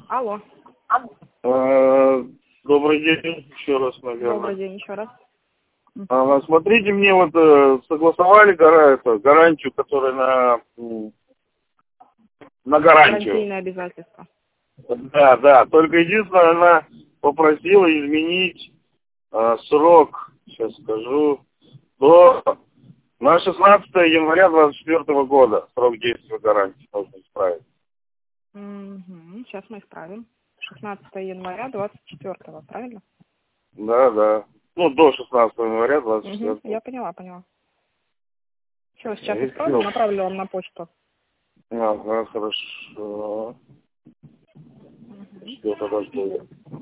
Алло. Добрый день еще раз, наверное. Добрый день еще раз. Смотрите, мне вот согласовали гарантию, которая на гарантию. Гарантийные обязательства. Да. Только единственное, она попросила изменить срок, сейчас скажу, на 16 января 2024 года. Срок действия гарантии нужно исправить. Угу. Сейчас мы исправим. 16 января 24, правильно? Да. Ну, до 16 января 24. Угу. Я поняла. Все, сейчас исправлю, направлю вам на почту. Ага, хорошо. Что тогда жду?